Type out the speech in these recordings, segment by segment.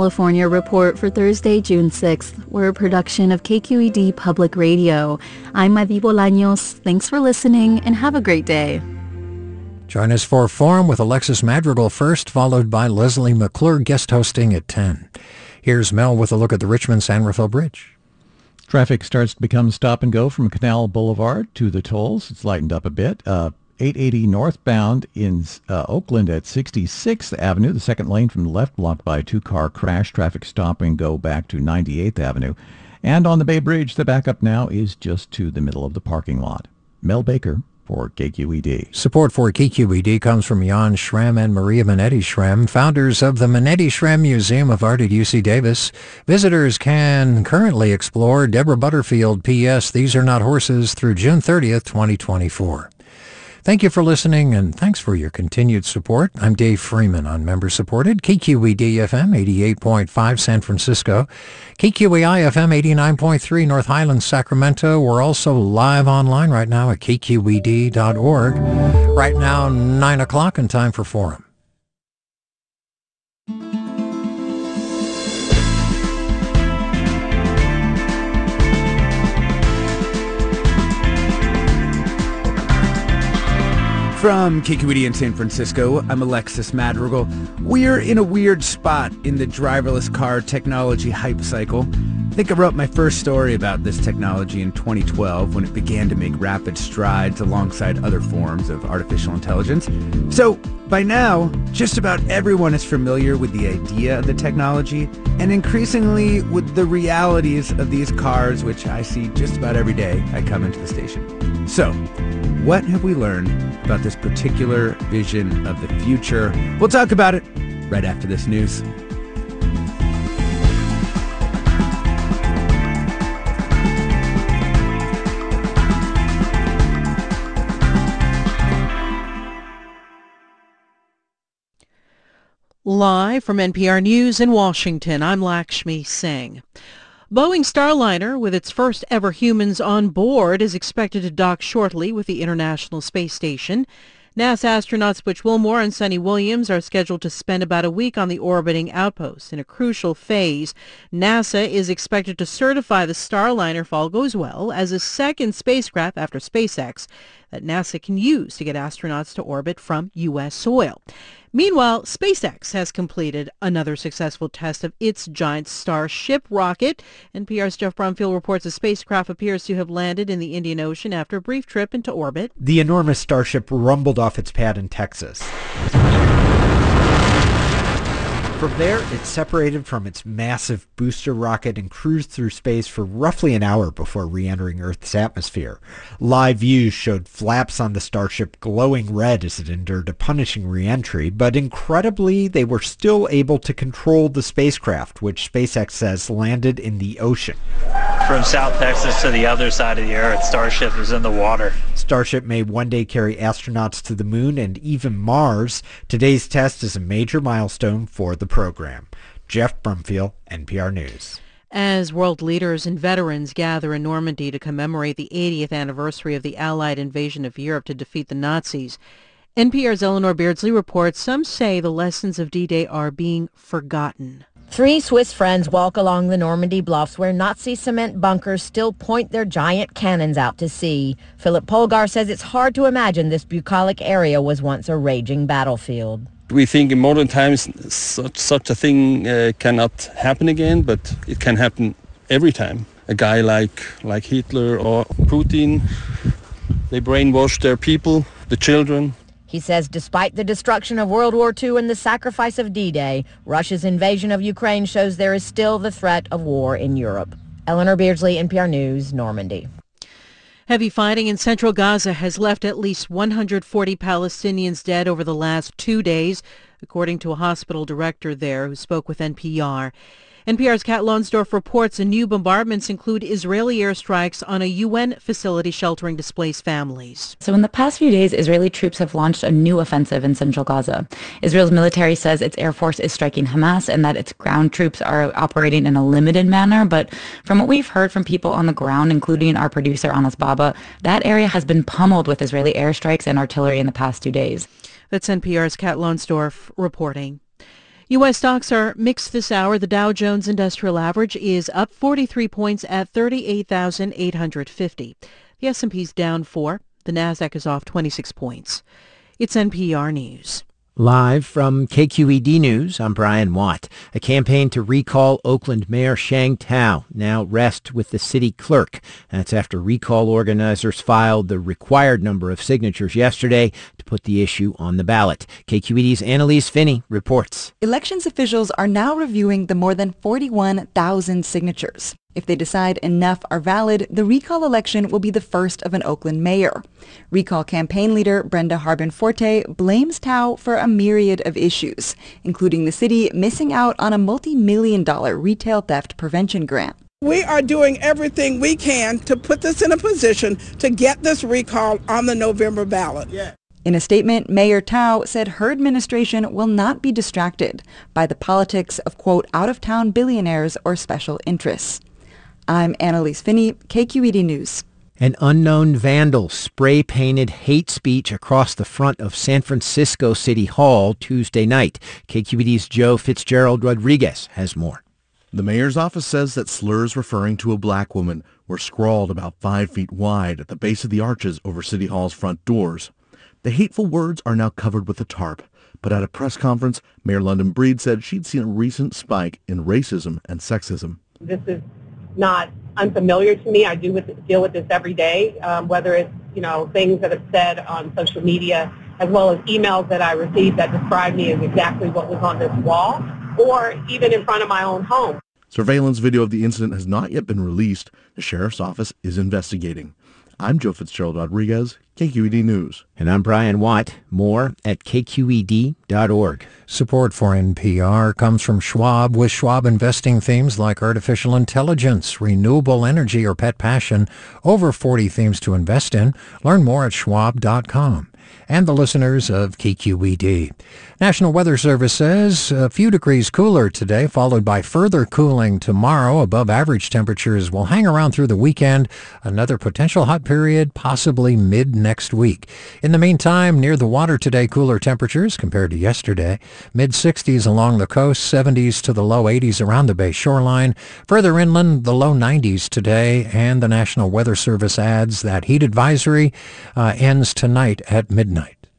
California report for Thursday, June 6th. We're a production of KQED Public Radio. I'm Madi Bolaños. Thanks for listening and have a great day. Join us for Forum with Alexis Madrigal first, followed by Leslie McClure guest hosting at 10. Here's Mel with a look at the Richmond-San Rafael Bridge. Traffic starts to become stop and go from Canal Boulevard to the tolls. It's lightened up a bit. 880 northbound in Oakland at 66th Avenue. The second lane from the left blocked by a two-car crash. Traffic stop and go back to 98th Avenue. And on the Bay Bridge, the backup now is just to the middle of the parking lot. Mel Baker for KQED. Support for KQED comes from Jan Schramm and Maria Minetti Schramm, founders of the Minetti Schramm Museum of Art at UC Davis. Visitors can currently explore Deborah Butterfield P.S. These Are Not Horses through June 30th, 2024. Thank you for listening, and thanks for your continued support. I'm Dave Freeman on member-supported KQED-FM 88.5 San Francisco, KQEI-FM 89.3 North Highlands, Sacramento. We're also live online right now at kqed.org. Right now, 9 o'clock, and time for Forum. From KQED in San Francisco, I'm Alexis Madrigal. We're in a weird spot in the driverless car technology hype cycle. I think I wrote my first story about this technology in 2012 when it began to make rapid strides alongside other forms of artificial intelligence. So by now, just about everyone is familiar with the idea of the technology and increasingly with the realities of these cars, which I see just about every day I come into the station. So, what have we learned about this particular vision of the future? We'll talk about it right after this news. Live from NPR News in Washington, I'm Lakshmi Singh. Boeing Starliner, with its first ever humans on board, is expected to dock shortly with the International Space Station. NASA astronauts Butch Wilmore and Sunny Williams are scheduled to spend about a week on the orbiting outpost. In a crucial phase, NASA is expected to certify the Starliner, if all goes well, as a second spacecraft after SpaceX that NASA can use to get astronauts to orbit from U.S. soil. Meanwhile, SpaceX has completed another successful test of its giant Starship rocket. NPR's Jeff Brumfield reports the spacecraft appears to have landed in the Indian Ocean after a brief trip into orbit. The enormous Starship rumbled off its pad in Texas. From there, it separated from its massive booster rocket and cruised through space for roughly an hour before re-entering Earth's atmosphere. Live views showed flaps on the Starship glowing red as it endured a punishing re-entry, but incredibly, they were still able to control the spacecraft, which SpaceX says landed in the ocean. From South Texas to the other side of the Earth, Starship is in the water. Starship may one day carry astronauts to the moon and even Mars. Today's test is a major milestone for the program. Jeff Brumfield, NPR News. As world leaders and veterans gather in Normandy to commemorate the 80th anniversary of the Allied invasion of Europe to defeat the Nazis, NPR's Eleanor Beardsley reports some say the lessons of D-Day are being forgotten. Three Swiss friends walk along the Normandy bluffs where Nazi cement bunkers still point their giant cannons out to sea. Philip Polgar says it's hard to imagine this bucolic area was once a raging battlefield. We think in modern times such a thing cannot happen again, but it can happen every time. A guy like Hitler or Putin, they brainwash their people, the children. He says despite the destruction of World War II and the sacrifice of D-Day, Russia's invasion of Ukraine shows there is still the threat of war in Europe. Eleanor Beardsley, NPR News, Normandy. Heavy fighting in central Gaza has left at least 140 Palestinians dead over the last 2 days, according to a hospital director there who spoke with NPR. NPR's Kat Lonsdorf reports the new bombardments include Israeli airstrikes on a UN facility sheltering displaced families. So in the past few days, Israeli troops have launched a new offensive in central Gaza. Israel's military says its air force is striking Hamas and that its ground troops are operating in a limited manner. But from what we've heard from people on the ground, including our producer Anas Baba, that area has been pummeled with Israeli airstrikes and artillery in the past 2 days. That's NPR's Kat Lonsdorf reporting. U.S. stocks are mixed this hour. The Dow Jones Industrial Average is up 43 points at 38,850. The S&P's down 4. The Nasdaq is off 26 points. It's NPR News. Live from KQED News, I'm Brian Watt. A campaign to recall Oakland Mayor Sheng Thao now rests with the city clerk. That's after recall organizers filed the required number of signatures yesterday to put the issue on the ballot. KQED's Annalise Finney reports. Elections officials are now reviewing the more than 41,000 signatures. If they decide enough are valid, the recall election will be the first of an Oakland mayor. Recall campaign leader Brenda Harbin-Forte blames Thao for a myriad of issues, including the city missing out on a multi-million-dollar retail theft prevention grant. We are doing everything we can to put this in a position to get this recall on the November ballot. In a statement, Mayor Thao said her administration will not be distracted by the politics of, quote, out-of-town billionaires or special interests. I'm Annalise Finney, KQED News. An unknown vandal spray-painted hate speech across the front of San Francisco City Hall Tuesday night. KQED's Joe Fitzgerald Rodriguez has more. The mayor's office says that slurs referring to a black woman were scrawled about 5 feet wide at the base of the arches over City Hall's front doors. The hateful words are now covered with a tarp, but at a press conference, Mayor London Breed said she'd seen a recent spike in racism and sexism. This is not unfamiliar to me. I deal with this every day, whether it's, things that are said on social media, as well as emails that I receive that describe me as exactly what was on this wall, or even in front of my own home. Surveillance video of the incident has not yet been released. The sheriff's office is investigating. I'm Joe Fitzgerald Rodriguez, KQED News. And I'm Brian Watt. More at kqed.org. Support for NPR comes from Schwab. With Schwab investing themes like artificial intelligence, renewable energy, or pet passion, over 40 themes to invest in. Learn more at schwab.com. And the listeners of KQED. National Weather Service says a few degrees cooler today, followed by further cooling tomorrow. Above average temperatures will hang around through the weekend. Another potential hot period, possibly mid-next week. In the meantime, near the water today, cooler temperatures compared to yesterday. Mid-60s along the coast, 70s to the low 80s around the Bay shoreline. Further inland, the low 90s today. And the National Weather Service adds that heat advisory ends tonight at midnight.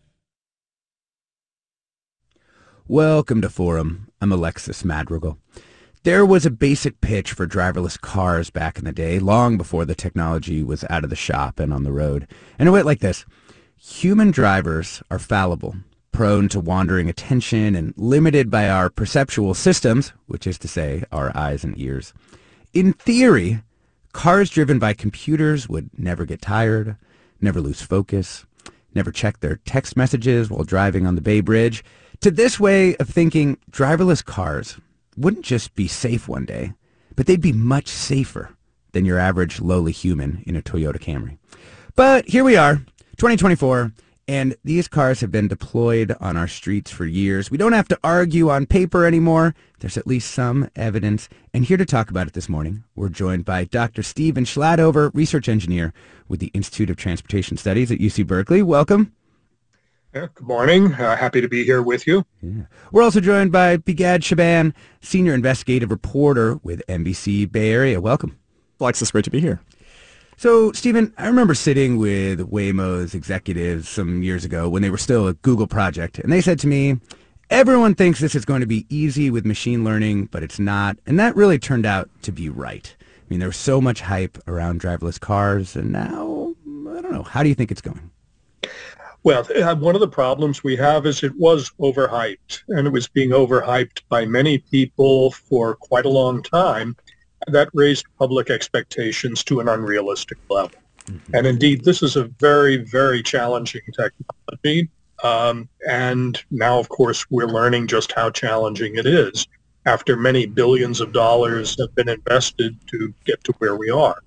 Welcome to Forum. I'm Alexis Madrigal. There was a basic pitch for driverless cars back in the day, long before the technology was out of the shop and on the road. And it went like this. Human drivers are fallible, prone to wandering attention, and limited by our perceptual systems, which is to say, our eyes and ears. In theory, cars driven by computers would never get tired, never lose focus, never check their text messages while driving on the Bay Bridge. To this way of thinking, driverless cars wouldn't just be safe one day, but they'd be much safer than your average lowly human in a Toyota Camry. But here we are, 2024, and these cars have been deployed on our streets for years. We don't have to argue on paper anymore. There's at least some evidence. And here to talk about it this morning, we're joined by Dr. Steven Schladover, research engineer with the Institute of Transportation Studies at UC Berkeley. Welcome. Yeah, good morning. Happy to be here with you. Yeah. We're also joined by Bigad Shaban, senior investigative reporter with NBC Bay Area. Welcome. Alexis, great to be here. So, Steven, I remember sitting with Waymo's executives some years ago when they were still a Google project, and they said to me, everyone thinks this is going to be easy with machine learning, but it's not. And that really turned out to be right. I mean, there was so much hype around driverless cars, and now, I don't know, how do you think it's going? Well, one of the problems we have is it was overhyped, and it was being overhyped by many people for quite a long time. That raised public expectations to an unrealistic level. Mm-hmm. And indeed, this is a very, very challenging technology. And now, of course, we're learning just how challenging it is after many billions of dollars have been invested to get to where we are.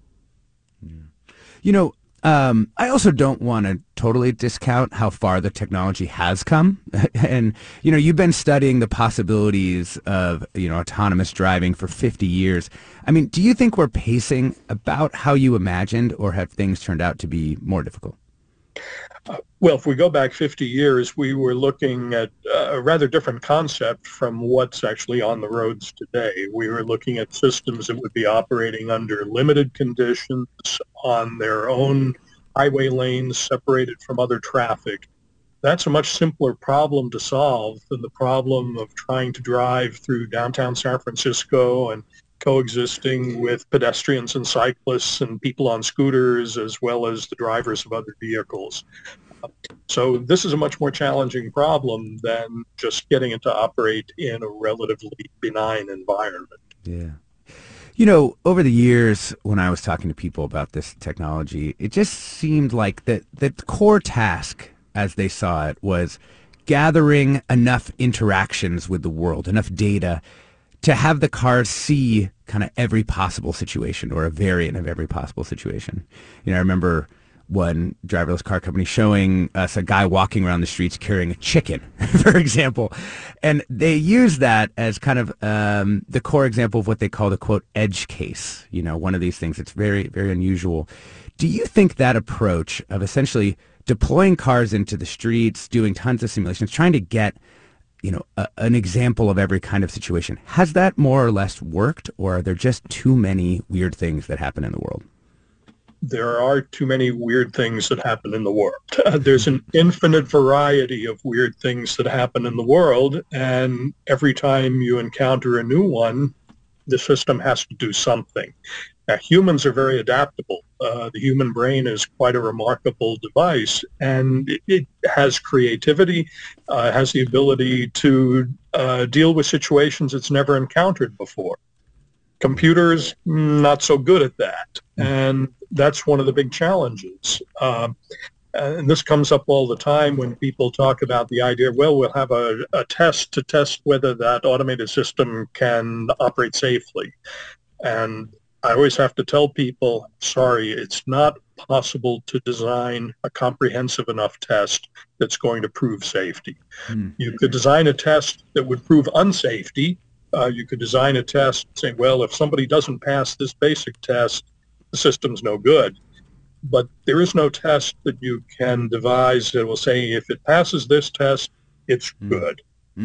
You know, I also don't want to totally discount how far the technology has come. And, you know, you've been studying the possibilities of, autonomous driving for 50 years. I mean, do you think we're pacing about how you imagined, or have things turned out to be more difficult? Well, if we go back 50 years, we were looking at a rather different concept from what's actually on the roads today. We were looking at systems that would be operating under limited conditions on their own highway lanes separated from other traffic. That's a much simpler problem to solve than the problem of trying to drive through downtown San Francisco and coexisting with pedestrians and cyclists and people on scooters, as well as the drivers of other vehicles. So this is a much more challenging problem than just getting it to operate in a relatively benign environment. Yeah. You know, over the years, when I was talking to people about this technology, it just seemed like the core task, as they saw it, was gathering enough interactions with the world, enough data to have the cars see kind of every possible situation or a variant of every possible situation. You know, I remember one driverless car company showing us a guy walking around the streets carrying a chicken, for example. And they use that as kind of the core example of what they call the, quote, edge case. You know, one of these things that's very, very unusual. Do you think that approach of essentially deploying cars into the streets, doing tons of simulations, trying to get, you know, an example of every kind of situation, has that more or less worked, or are there just too many weird things that happen in the world? There are too many weird things that happen in the world. There's an infinite variety of weird things that happen in the world, and every time you encounter a new one, the system has to do something. Now, humans are very adaptable. The human brain is quite a remarkable device, and it has creativity, has the ability to deal with situations it's never encountered before. Computers, not so good at that, and that's one of the big challenges. And this comes up all the time when people talk about the idea, well, we'll have a test to test whether that automated system can operate safely. And I always have to tell people, sorry, it's not possible to design a comprehensive enough test that's going to prove safety. You could design a test that would prove unsafety. You could design a test saying, well, if somebody doesn't pass this basic test, the system's no good. But there is no test that you can devise that will say, if it passes this test, it's good.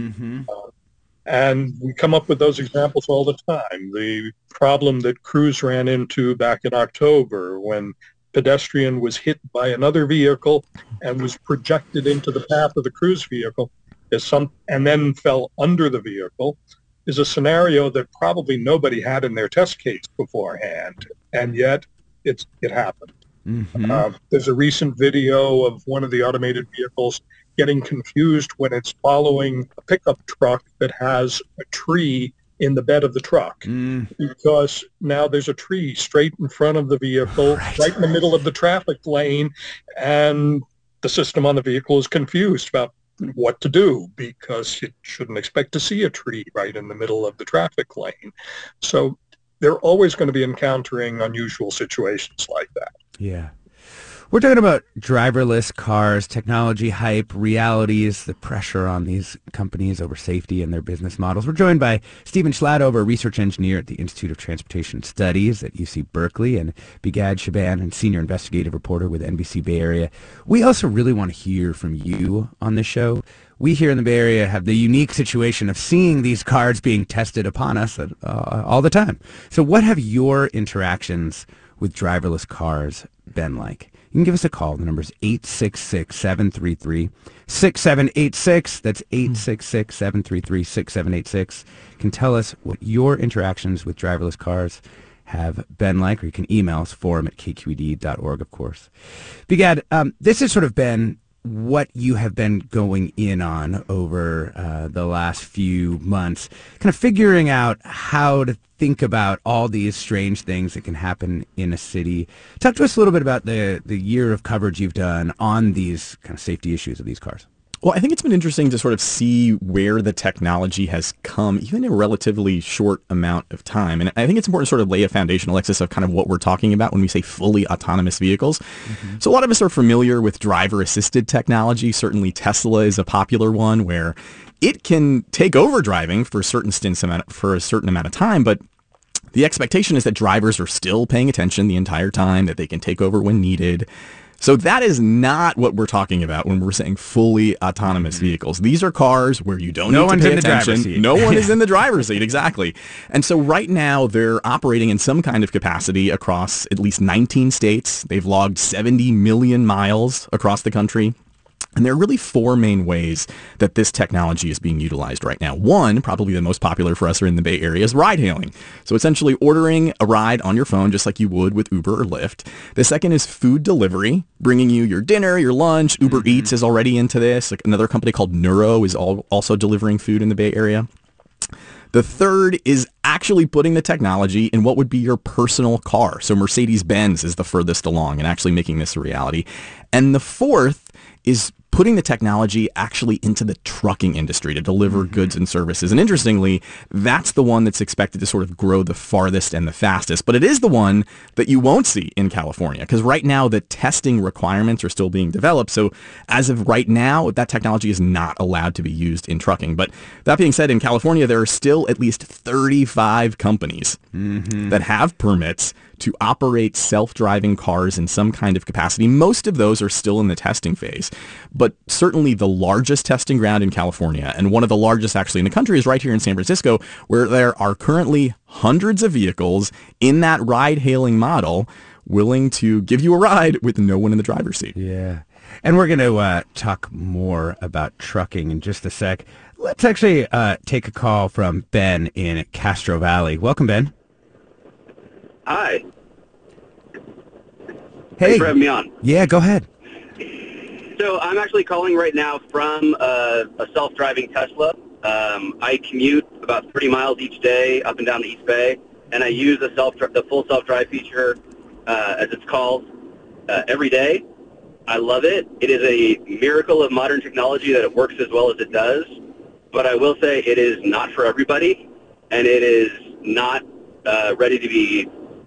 And we come up with those examples all the time. The problem that Cruise ran into back in October when pedestrian was hit by another vehicle and was projected into the path of the Cruise vehicle and then fell under the vehicle is a scenario that probably nobody had in their test case beforehand, and yet it happened. There's a recent video of one of the automated vehicles getting confused when it's following a pickup truck that has a tree in the bed of the truck, because now there's a tree straight in front of the vehicle, right in the middle of the traffic lane, and the system on the vehicle is confused about what to do because you shouldn't expect to see a tree right in the middle of the traffic lane. So they're always going to be encountering unusual situations like that. Yeah. We're talking about driverless cars, technology hype, realities, the pressure on these companies over safety and their business models. We're joined by Stephen Schlatover, research engineer at the Institute of Transportation Studies at UC Berkeley, and Bigad Shaban, and senior investigative reporter with NBC Bay Area. We also really want to hear from you on this show. We here in the Bay Area have the unique situation of seeing these cars being tested upon us all the time. So what have your interactions with driverless cars been like? You can give us a call. The number is 866-733-6786. That's 866-733-6786. You can tell us what your interactions with driverless cars have been like, or you can email us, forum@kqed.org, of course. Bigad, this has sort of been what you have been going in on over the last few months, kind of figuring out how to think about all these strange things that can happen in a city. Talk to us a little bit about the year of coverage you've done on these kind of safety issues of these cars. Well, I think it's been interesting to sort of see where the technology has come, even in a relatively short amount of time. And I think it's important to sort of lay a foundation, Alexis, of kind of what we're talking about when we say fully autonomous vehicles. So a lot of us are familiar with driver-assisted technology. Certainly Tesla is a popular one where it can take over driving for certain stints for a certain amount of time, but the expectation is that drivers are still paying attention the entire time, that they can take over when needed. So that is not what we're talking about when we're saying fully autonomous vehicles. These are cars where you don't need to pay attention. No one is in the driver's seat, exactly. And so right now they're operating in some kind of capacity across at least 19 states. They've logged 70 million miles across the country. And there are really four main ways that this technology is being utilized right now. One, probably the most popular for us here in the Bay Area, is ride hailing. So essentially ordering a ride on your phone just like you would with Uber or Lyft. The second is food delivery, bringing you your dinner, your lunch. Uber Eats is already into this. Like another company called Nuro is also delivering food in the Bay Area. The third is actually putting the technology in what would be your personal car. So Mercedes-Benz is the furthest along in actually making this a reality. And the fourth is putting the technology actually into the trucking industry to deliver goods and services. And interestingly, that's the one that's expected to sort of grow the farthest and the fastest. But it is the one that you won't see in California, because right now the testing requirements are still being developed. So as of right now, that technology is not allowed to be used in trucking. But that being said, in California, there are still at least 35 companies that have permits to operate self-driving cars in some kind of capacity. Most of those are still in the testing phase, but certainly the largest testing ground in California, and one of the largest actually in the country, is right here in San Francisco, where there are currently hundreds of vehicles in that ride-hailing model willing to give you a ride with no one in the driver's seat. Yeah. And we're going to talk more about trucking in just a sec. Let's actually take a call from Ben in Castro Valley. Welcome, Ben. Hi. Hey. Thanks for having me on. Yeah, go ahead. So I'm actually calling right now from a self-driving Tesla. I commute about 30 miles each day up and down the East Bay, and I use the full self-drive feature, as it's called, every day. I love it. It is a miracle of modern technology that it works as well as it does, but I will say it is not for everybody, and it is not ready to be,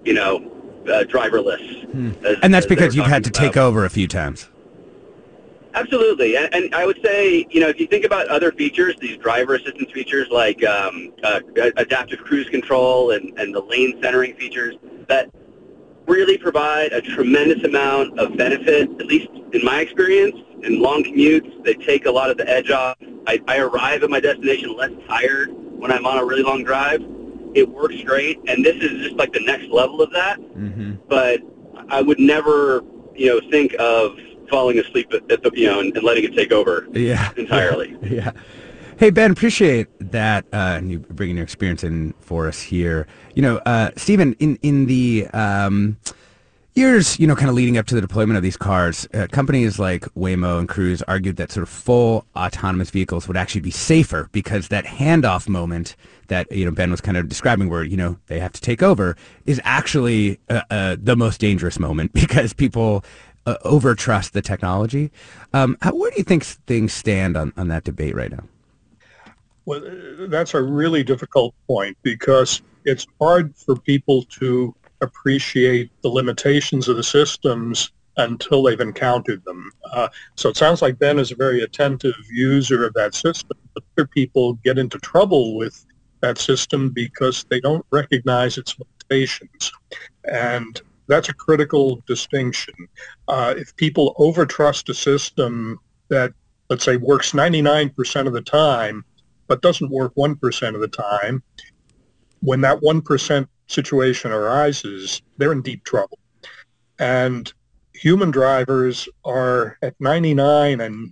driverless. And that's because you've had to take over a few times. Absolutely. And I would say, if you think about other features, these driver assistance features like adaptive cruise control and the lane centering features that really provide a tremendous amount of benefit, at least in my experience, in long commutes. They take a lot of the edge off. I arrive at my destination less tired when I'm on a really long drive. It works great, and this is just like the next level of that. But I would never, think of falling asleep at the, and letting it take over entirely. Yeah. Hey, Ben, appreciate that, and you bringing your experience in for us here. Stephen, in the years, kind of leading up to the deployment of these cars, companies like Waymo and Cruise argued that sort of full autonomous vehicles would actually be safer because that handoff moment that, Ben was kind of describing where, they have to take over is actually the most dangerous moment because people overtrust the technology. Where do you think things stand on that debate right now? Well, that's a really difficult point because it's hard for people to appreciate the limitations of the systems until they've encountered them. So it sounds like Ben is a very attentive user of that system, but other people get into trouble with that system because they don't recognize its limitations. And that's a critical distinction. If people overtrust a system that, let's say, works 99% of the time, but doesn't work 1% of the time, when that 1% situation arises, they're in deep trouble. And human drivers are at 99 and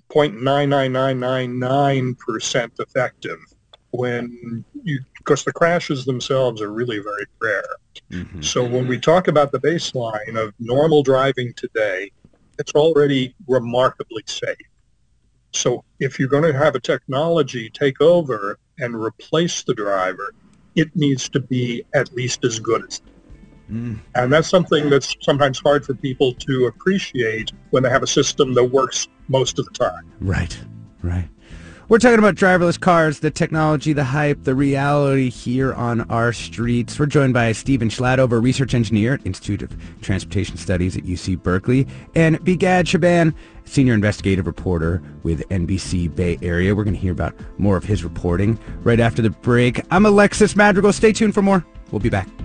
0.99999% effective because the crashes themselves are really very rare. So when we talk about the baseline of normal driving today, it's already remarkably safe. So if you're going to have a technology take over and replace the driver, it needs to be at least as good as them. And that's something that's sometimes hard for people to appreciate when they have a system that works most of the time. Right. We're talking about driverless cars, the technology, the hype, the reality here on our streets. We're joined by Stephen Schladover, research engineer at Institute of Transportation Studies at UC Berkeley, and Begad Shaban, senior investigative reporter with NBC Bay Area. We're going to hear about more of his reporting right after the break. I'm Alexis Madrigal. Stay tuned for more. We'll be back.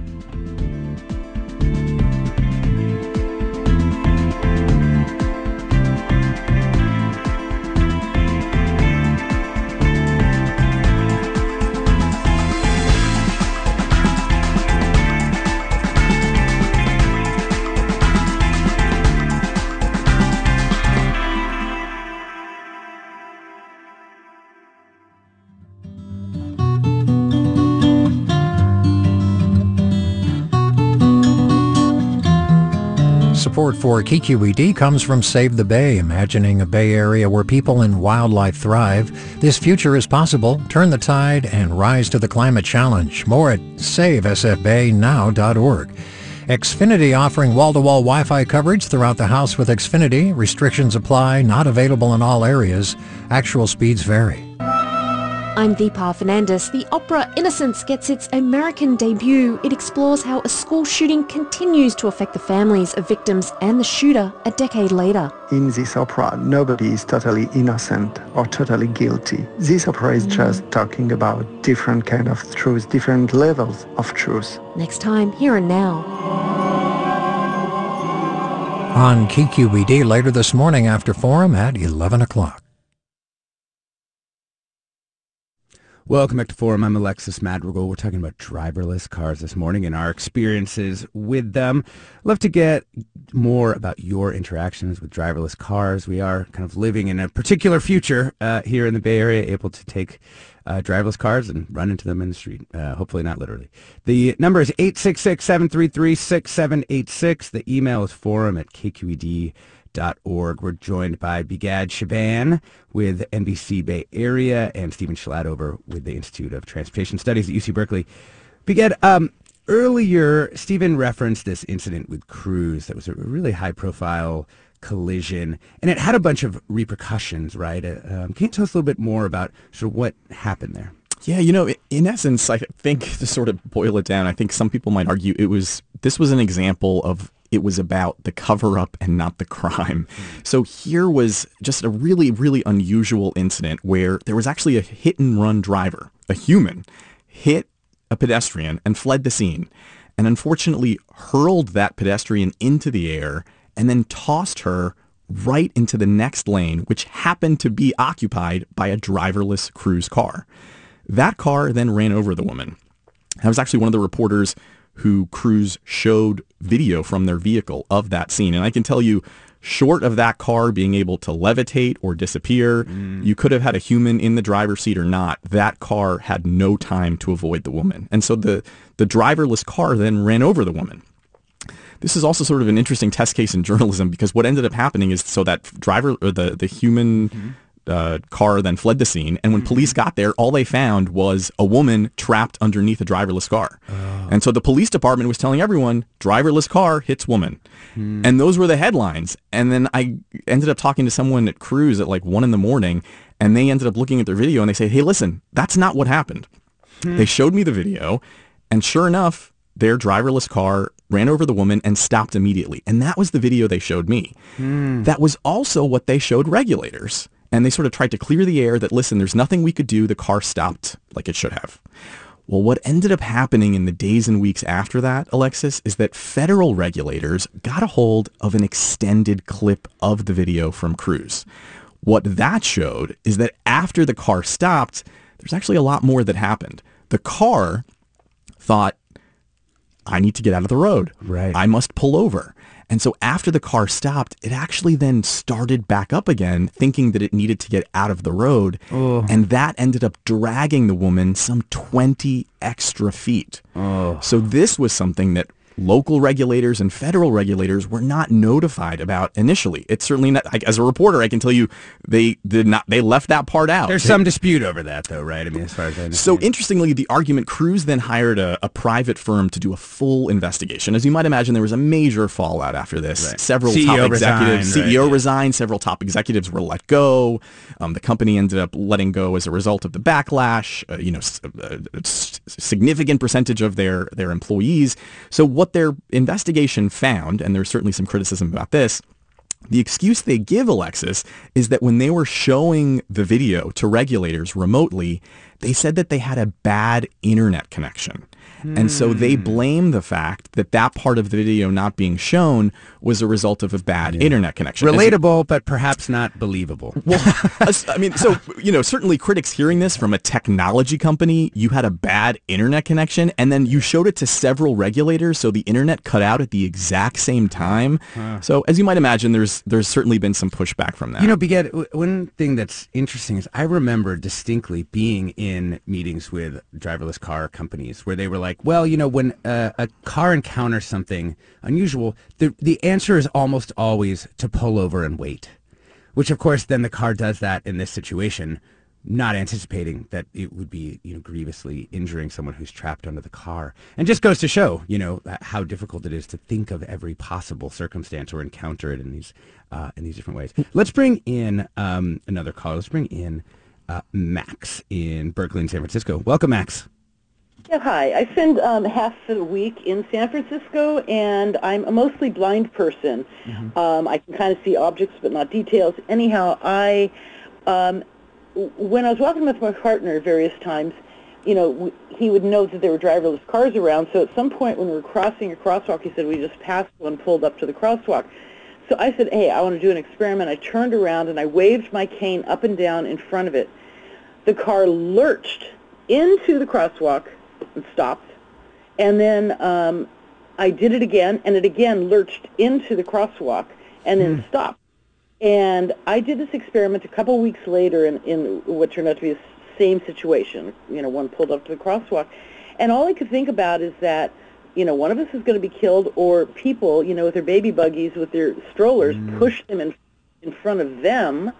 Support for KQED comes from Save the Bay, imagining a Bay Area where people and wildlife thrive. This future is possible. Turn the tide and rise to the climate challenge. More at savesfbaynow.org. Xfinity offering wall-to-wall Wi-Fi coverage throughout the house with Xfinity. Restrictions apply, not available in all areas. Actual speeds vary. I'm Deepa Fernandes. The opera Innocence gets its American debut. It explores how a school shooting continues to affect the families of victims and the shooter a decade later. In this opera, nobody is totally innocent or totally guilty. This opera is just talking about different kind of truths, different levels of truth. Next time, Here and Now. On KQED later this morning after Forum at 11 o'clock. Welcome back to Forum. I'm Alexis Madrigal. We're talking about driverless cars this morning and our experiences with them. Love to get more about your interactions with driverless cars. We are kind of living in a particular future here in the Bay Area, able to take driverless cars and run into them in the street. Hopefully not literally. The number is 866-733-6786. The email is forum@kqed.org. We're joined by Begad Shaban with NBC Bay Area and Stephen Schladover with the Institute of Transportation Studies at UC Berkeley. Begad, earlier Stephen referenced this incident with Cruise that was a really high-profile collision, and it had a bunch of repercussions, right? Can you tell us a little bit more about sort of what happened there? Yeah, you know, in essence, I think to sort of boil it down, I think some people might argue this was an example of it was about the cover-up and not the crime. So here was just a really, really unusual incident where there was actually a hit-and-run driver, a human, hit a pedestrian and fled the scene, and unfortunately hurled that pedestrian into the air and then tossed her right into the next lane, which happened to be occupied by a driverless Cruise car. That car then ran over the woman. That was actually one of the reporters who Cruise showed video from their vehicle of that scene. And I can tell you, short of that car being able to levitate or disappear, you could have had a human in the driver's seat or not. That car had no time to avoid the woman. And so the driverless car then ran over the woman. This is also sort of an interesting test case in journalism because what ended up happening is so that driver or the human car then fled the scene, and when police got there, all they found was a woman trapped underneath a driverless car. And so the police department was telling everyone, driverless car hits woman. And those were the headlines. And then I ended up talking to someone at Cruise at like 1 a.m, and they ended up looking at their video and they say, hey, listen, that's not what happened. They showed me the video, and sure enough, their driverless car ran over the woman and stopped immediately. And that was the video they showed me. That was also what they showed regulators. And they sort of tried to clear the air that, listen, there's nothing we could do. The car stopped like it should have. Well, what ended up happening in the days and weeks after that, Alexis, is that federal regulators got a hold of an extended clip of the video from Cruise. What that showed is that after the car stopped, there's actually a lot more that happened. The car thought, I need to get out of the road. Right. I must pull over. And so after the car stopped, it actually then started back up again, thinking that it needed to get out of the road. And that ended up dragging the woman some 20 extra feet. So this was something that local regulators and federal regulators were not notified about initially. It's certainly not, as a reporter, I can tell you they left that part out. There's some dispute over that though, right? I mean, as far as I understand. So interestingly, the argument, Cruise then hired a private firm to do a full investigation. As you might imagine, there was a major fallout after this. Right. Several CEO top executives, resigned, CEO resigned, several top executives were let go. The company ended up letting go as a result of the backlash, a significant percentage of their employees. So what their investigation found, and there's certainly some criticism about this, the excuse they give, Alexis, is that when they were showing the video to regulators remotely, they said that they had a bad internet connection. And so they blame the fact that that part of the video not being shown was a result of a bad internet connection. Relatable, but perhaps not believable. Well, I mean, so, certainly critics hearing this from a technology company, you had a bad internet connection, and then you showed it to several regulators, so the internet cut out at the exact same time. So, as you might imagine, there's certainly been some pushback from that. Begad, one thing that's interesting is I remember distinctly being in in meetings with driverless car companies where they were like, well, you know, when a car encounters something unusual, the answer is almost always to pull over and wait, which of course then the car does that in this situation, not anticipating that it would be, you know, grievously injuring someone who's trapped under the car. And just goes to show, you know, how difficult it is to think of every possible circumstance or encounter it in these different ways. Let's bring in another caller. Let's bring in Max in Berkeley in San Francisco. Welcome, Max. Yeah, hi. I spend half the week in San Francisco, and I'm a mostly blind person. I can kind of see objects but not details. Anyhow, when I was walking with my partner various times, you know, he would know that there were driverless cars around. So at some point when we were crossing a crosswalk, he said, we just passed one, pulled up to the crosswalk. So I said, hey, I want to do an experiment. I turned around and I waved my cane up and down in front of it. The car lurched into the crosswalk and stopped. And then I did it again, and it again lurched into the crosswalk and then stopped. And I did this experiment a couple weeks later in what turned out to be the same situation. You know, one pulled up to the crosswalk. And all I could think about is that, you know, one of us is going to be killed, or people, you know, with their baby buggies, with their strollers, push them in front of them,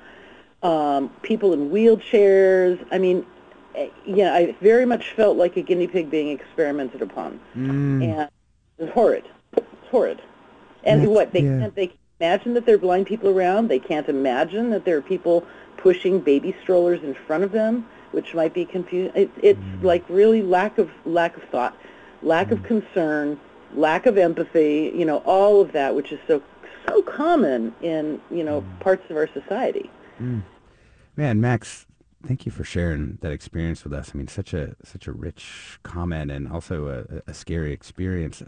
people in wheelchairs. I mean, yeah, I very much felt like a guinea pig being experimented upon. And it was horrid. It's horrid. And they can't imagine that there are blind people around. They can't imagine that there are people pushing baby strollers in front of them, which might be confusing. It's like really lack of thought, lack of concern, lack of empathy, you know, all of that, which is so common in, you know, parts of our society. Man, Max, thank you for sharing that experience with us. I mean, such a rich comment, and also a scary experience.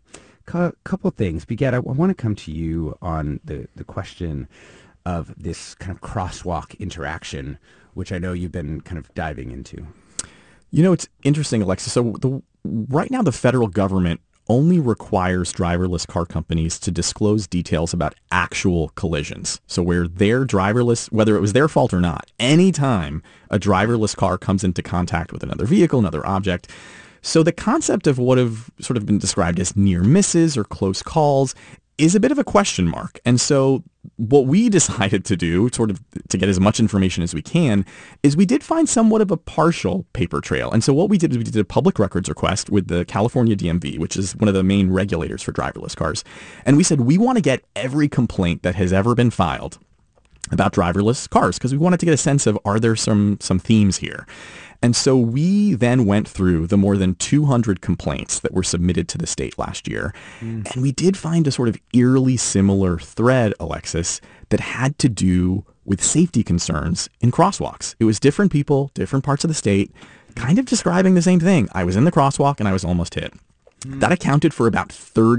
Couple things. Biget, I want to come to you on the question of this kind of crosswalk interaction, which I know you've been kind of diving into. You know, it's interesting, Alexis. So right now the federal government only requires driverless car companies to disclose details about actual collisions. So where their driverless, whether it was their fault or not, anytime a driverless car comes into contact with another vehicle, another object. So the concept of what have sort of been described as near misses or close calls is a bit of a question mark. And so what we decided to do, sort of to get as much information as we can, is we did find somewhat of a partial paper trail. And so what we did is we did a public records request with the California DMV, which is one of the main regulators for driverless cars. And we said, we want to get every complaint that has ever been filed about driverless cars, because we wanted to get a sense of, are there some themes here? And so we then went through the more than 200 complaints that were submitted to the state last year. And we did find a sort of eerily similar thread, Alexis, that had to do with safety concerns in crosswalks. It was different people, different parts of the state, kind of describing the same thing. I was in the crosswalk and I was almost hit. That accounted for about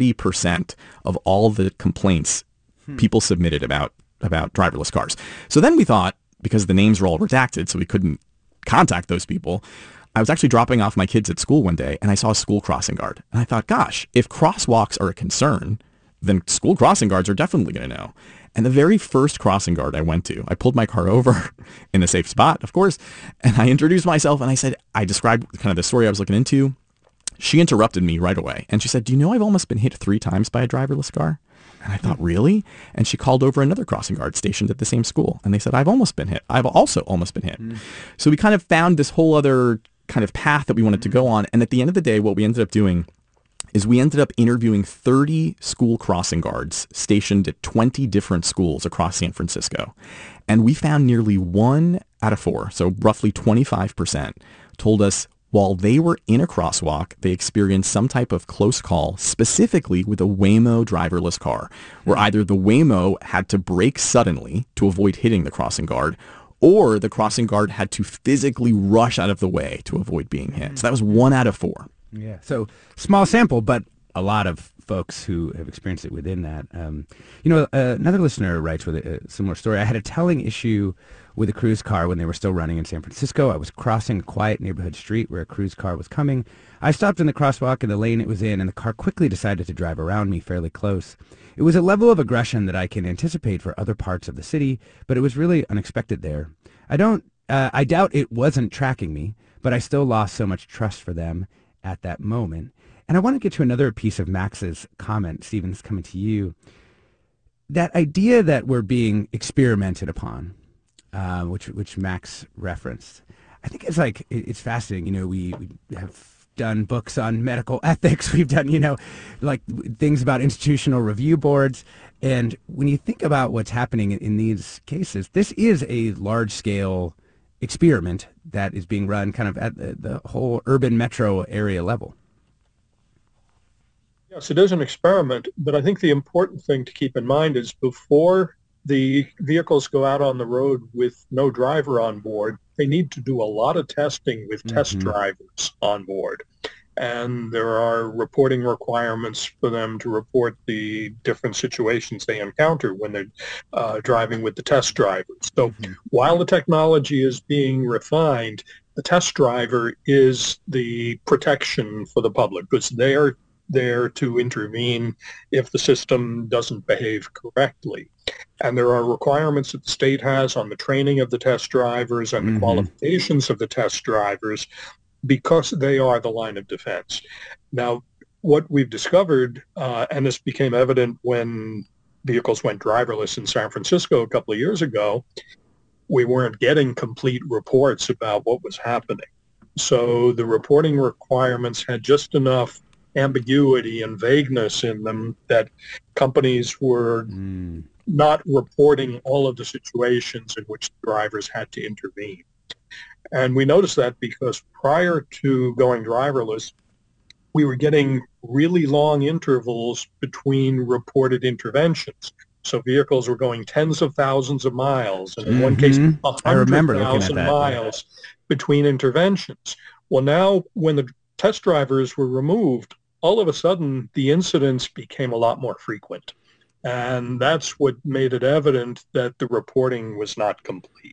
30% of all the complaints people submitted about driverless cars. So then we thought, because the names were all redacted, so we couldn't contact those people, I was actually dropping off my kids at school one day and I saw a school crossing guard. And I thought, gosh, if crosswalks are a concern, then school crossing guards are definitely going to know. And the very first crossing guard I went to, I pulled my car over in a safe spot, of course, and I introduced myself and I said, I described kind of the story I was looking into. She interrupted me right away and she said, do you know I've almost been hit 3 times by a driverless car? And I thought, really? And she called over another crossing guard stationed at the same school. And they said, I've almost been hit. I've also almost been hit. So we kind of found this whole other kind of path that we wanted to go on. And at the end of the day, what we ended up doing is we ended up interviewing 30 school crossing guards stationed at 20 different schools across San Francisco. And we found nearly 1 out of 4, so roughly 25%, told us while they were in a crosswalk, they experienced some type of close call, specifically with a Waymo driverless car, where either the Waymo had to brake suddenly to avoid hitting the crossing guard, or the crossing guard had to physically rush out of the way to avoid being hit. So that was 1 out of 4. Yeah. So small sample, but a lot of folks who have experienced it within that. Another listener writes with a similar story. I had a telling issue with a cruise car when they were still running in San Francisco. I was crossing a quiet neighborhood street where a cruise car was coming. I stopped in the crosswalk in the lane it was in, and the car quickly decided to drive around me fairly close. It was a level of aggression that I can anticipate for other parts of the city, but it was really unexpected there. I doubt it wasn't tracking me, but I still lost so much trust for them at that moment. And I want to get to another piece of Max's comment. Stephen's coming to you. That idea that we're being experimented upon, which Max referenced, I think it's fascinating. We have done books on medical ethics. We've done, like things about institutional review boards. And when you think about what's happening in these cases, this is a large-scale experiment that is being run kind of at the whole urban metro area level. Yes, it is an experiment, but I think the important thing to keep in mind is before the vehicles go out on the road with no driver on board, they need to do a lot of testing with test drivers on board. And there are reporting requirements for them to report the different situations they encounter when they're driving with the test drivers. So while the technology is being refined, the test driver is the protection for the public, because they're there to intervene if the system doesn't behave correctly. And there are requirements that the state has on the training of the test drivers and the qualifications of the test drivers, because they are the line of defense. Now, what we've discovered, and this became evident when vehicles went driverless in San Francisco a couple of years ago, we weren't getting complete reports about what was happening. So the reporting requirements had just enough ambiguity and vagueness in them that companies were not reporting all of the situations in which drivers had to intervene. And we noticed that because prior to going driverless, we were getting really long intervals between reported interventions. So vehicles were going tens of thousands of miles, and in one case, 100,000 miles between interventions. Well, now when the test drivers were removed, all of a sudden the incidents became a lot more frequent. And that's what made it evident that the reporting was not complete.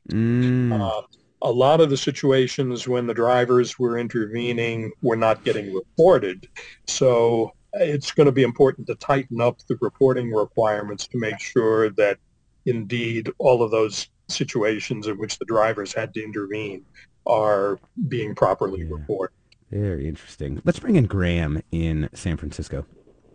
A lot of the situations when the drivers were intervening were not getting reported. So it's going to be important to tighten up the reporting requirements to make sure that indeed all of those situations in which the drivers had to intervene are being properly reported. Very interesting. Let's bring in Graham in San Francisco.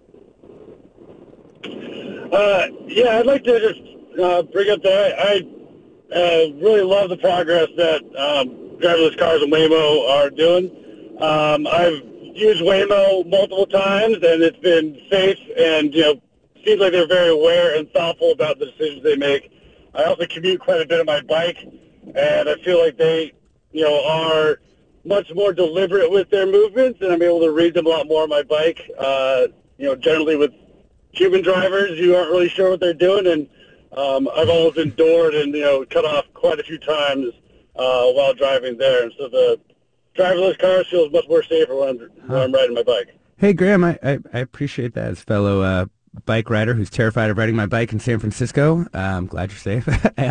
Yeah, I'd like to just bring up that I really love the progress that driverless cars and Waymo are doing. I've used Waymo multiple times, and it's been safe, and seems like they're very aware and thoughtful about the decisions they make. I also commute quite a bit on my bike, and I feel like they, are much more deliberate with their movements, and I'm able to read them a lot more on my bike. Generally with human drivers, you aren't really sure what they're doing, and I've always been doored and, cut off quite a few times while driving there. And so the driverless car feels much more safer when I'm riding my bike. Hey, Graham, I appreciate that as a fellow bike rider who's terrified of riding my bike in San Francisco. I'm glad you're safe.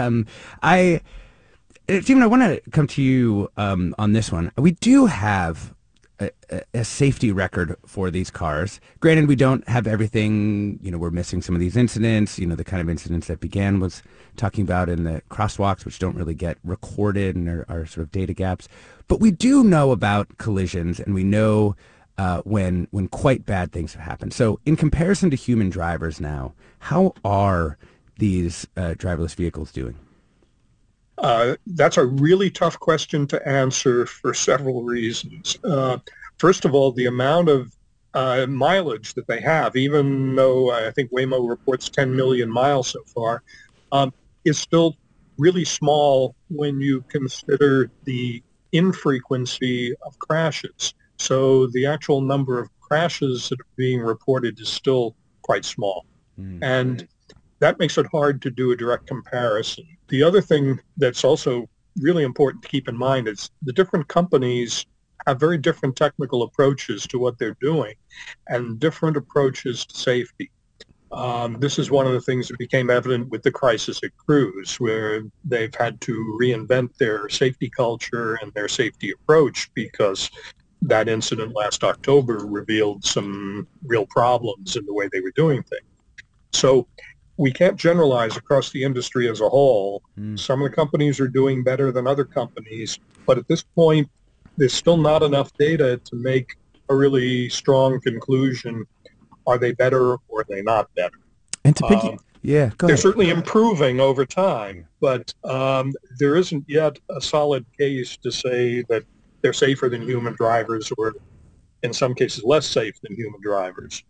Stephen, I want to come to you on this one. We do have a safety record for these cars. Granted, we don't have everything, we're missing some of these incidents, the kind of incidents that Began was talking about in the crosswalks, which don't really get recorded and are sort of data gaps. But we do know about collisions, and we know when quite bad things have happened. So in comparison to human drivers now, how are these driverless vehicles doing? That's a really tough question to answer for several reasons. First of all, the amount of mileage that they have, even though I think Waymo reports 10 million miles so far, is still really small when you consider the infrequency of crashes. So the actual number of crashes that are being reported is still quite small. And that makes it hard to do a direct comparison. The other thing that's also really important to keep in mind is the different companies have very different technical approaches to what they're doing and different approaches to safety. This is one of the things that became evident with the crisis at Cruise, where they've had to reinvent their safety culture and their safety approach because that incident last October revealed some real problems in the way they were doing things. So we can't generalize across the industry as a whole. Some of the companies are doing better than other companies, but at this point, there's still not enough data to make a really strong conclusion. Are they better or are they not better? And to go they're ahead. certainly improving over time, but there isn't yet a solid case to say that they're safer than human drivers, or in some cases less safe than human drivers.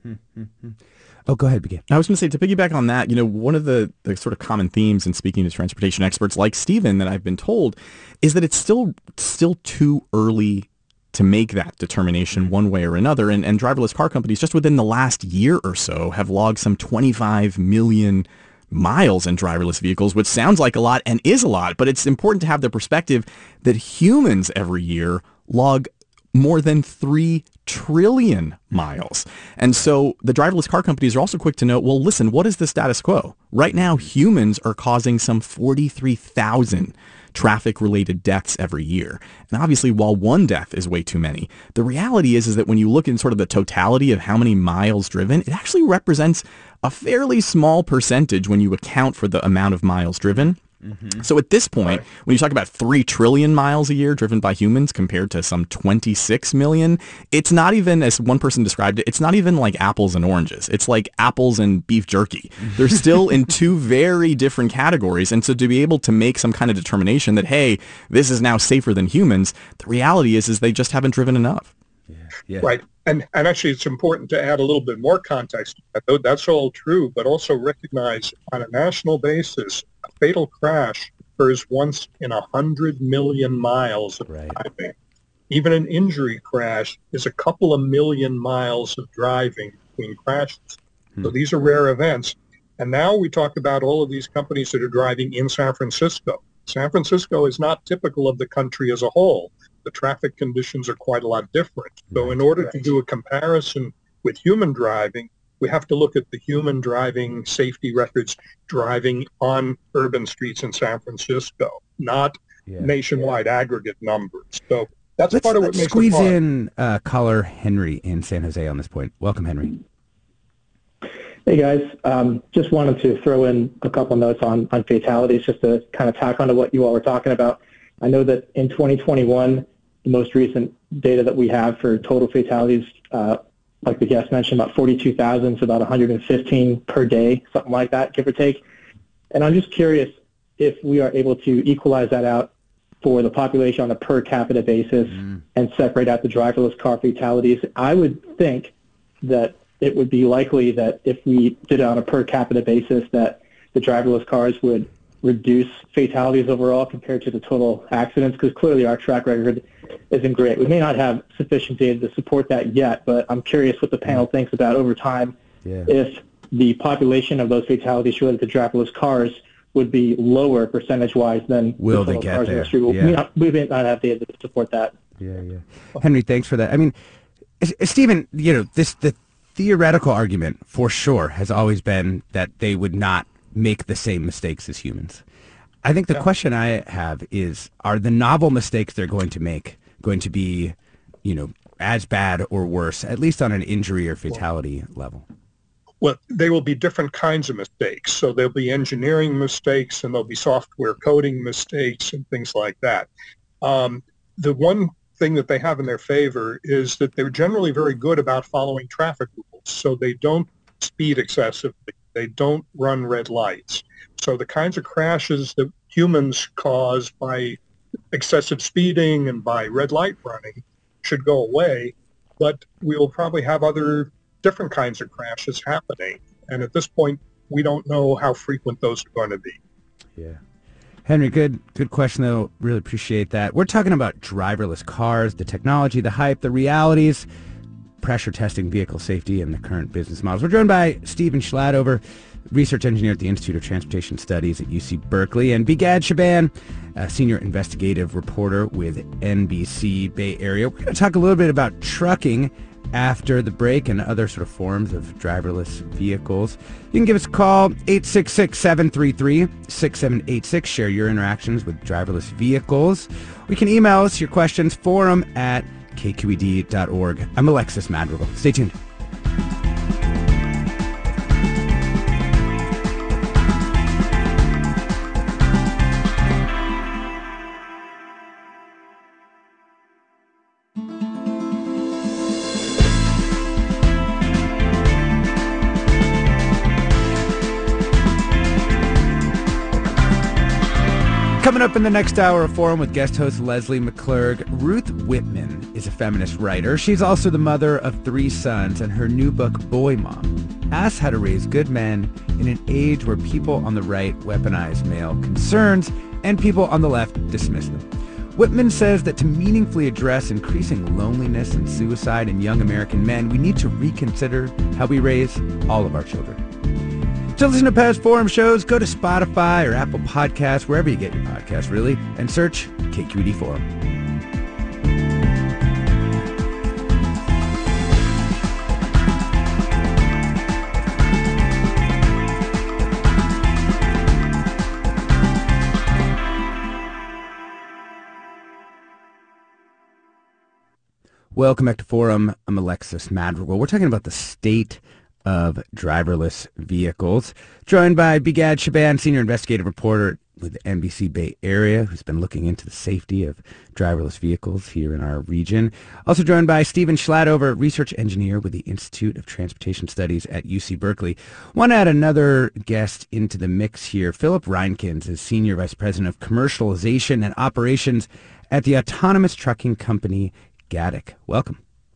Oh, go ahead, begin. I was going to say, to piggyback on that, one of the sort of common themes in speaking to transportation experts like Stephen that I've been told is that it's still too early to make that determination one way or another. And driverless car companies, just within the last year or so, have logged some 25 million miles in driverless vehicles, which sounds like a lot and is a lot, but it's important to have the perspective that humans every year log more than 3 trillion miles. And so the driverless car companies are also quick to note, well, listen, what is the status quo? Right now, humans are causing some 43,000 traffic-related deaths every year. And obviously, while one death is way too many, the reality is that when you look in sort of the totality of how many miles driven, it actually represents a fairly small percentage when you account for the amount of miles driven. So at this point, when you talk about 3 trillion miles a year driven by humans compared to some 26 million, it's not even, as one person described it, it's not even like apples and oranges. It's like apples and beef jerky. They're still in two very different categories. And so to be able to make some kind of determination that, hey, this is now safer than humans, the reality is they just haven't driven enough. Yeah. Right. And actually, it's important to add a little bit more context to that. Though that's all true, but also recognize on a national basis, a fatal crash occurs once in 100 million miles of driving. Even an injury crash is a couple of million miles of driving between crashes. So these are rare events. And now we talk about all of these companies that are driving in San Francisco. San Francisco is not typical of the country as a whole. The traffic conditions are quite a lot different. So in order to do a comparison with human driving, we have to look at the human driving safety records driving on urban streets in San Francisco, not nationwide aggregate numbers. So that's part of what makes it squeeze hard. in caller Henry in San Jose on this point. Welcome, Henry. Hey, guys. Just wanted to throw in a couple notes on fatalities just to kind of tack onto what you all were talking about. I know that in 2021, the most recent data that we have for total fatalities, like the guest mentioned, about 42,000, so about 115 per day, something like that, give or take. And I'm just curious if we are able to equalize that out for the population on a per capita basis and separate out the driverless car fatalities. I would think that it would be likely that if we did it on a per capita basis, that the driverless cars would reduce fatalities overall compared to the total accidents, because clearly our track record isn't great. We may not have sufficient data to support that yet, but I'm curious what the panel thinks about over time if the population of those fatalities related to driverless cars would be lower percentage-wise than Will the they total get cars in there? the street. We may not have data to support that. Henry, thanks for that. I mean, Stephen, the theoretical argument for sure has always been that they would not make the same mistakes as humans. I think the question I have is, are the novel mistakes they're going to make going to be, as bad or worse, at least on an injury or fatality level? Well, they will be different kinds of mistakes. So there'll be engineering mistakes and there'll be software coding mistakes and things like that. The one thing that they have in their favor is that they're generally very good about following traffic rules. So they don't speed excessively. They don't run red lights. So the kinds of crashes that humans cause by excessive speeding and by red light running should go away, but we will probably have other different kinds of crashes happening. And at this point, we don't know how frequent those are going to be. Henry, good question, though. Really appreciate that. We're talking about driverless cars, the technology, the hype, the realities, pressure testing vehicle safety, and the current business models. We're joined by Stephen Schladover, research engineer at the Institute of Transportation Studies at UC Berkeley, and Begad Shaban, a senior investigative reporter with NBC Bay Area. We're going to talk a little bit about trucking after the break and other sort of forms of driverless vehicles. You can give us a call, 866-733-6786. Share your interactions with driverless vehicles. We can email us your questions, forum@kqed.org. I'm Alexis Madrigal. Stay tuned. Coming up in the next hour of Forum with guest host Leslie McClurg, Ruth Whitman is a feminist writer. She's also the mother of 3 sons, and her new book, Boy Mom, asks how to raise good men in an age where people on the right weaponize male concerns and people on the left dismiss them. Whitman says that to meaningfully address increasing loneliness and suicide in young American men, we need to reconsider how we raise all of our children. To listen to past Forum shows, go to Spotify or Apple Podcasts, wherever you get your podcasts, really, and search KQED Forum. Welcome back to Forum. I'm Alexis Madrigal. We're talking about the state of driverless vehicles. Joined by Begad Shaban, senior investigative reporter with the NBC Bay Area, who's been looking into the safety of driverless vehicles here in our region. Also joined by Stephen Schladover, research engineer with the Institute of Transportation Studies at UC Berkeley. Want to add another guest into the mix here. Philip Reinkens is senior vice president of commercialization and operations at the autonomous trucking company Gatik. Welcome.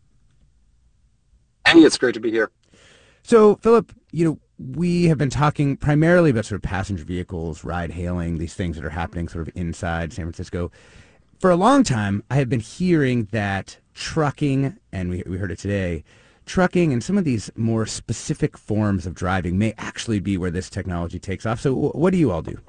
Hey, it's great to be here. So, Philip, we have been talking primarily about sort of passenger vehicles, ride-hailing, these things that are happening sort of inside San Francisco. For a long time, I have been hearing that trucking, and we heard it today, trucking and some of these more specific forms of driving may actually be where this technology takes off. So what do you all do?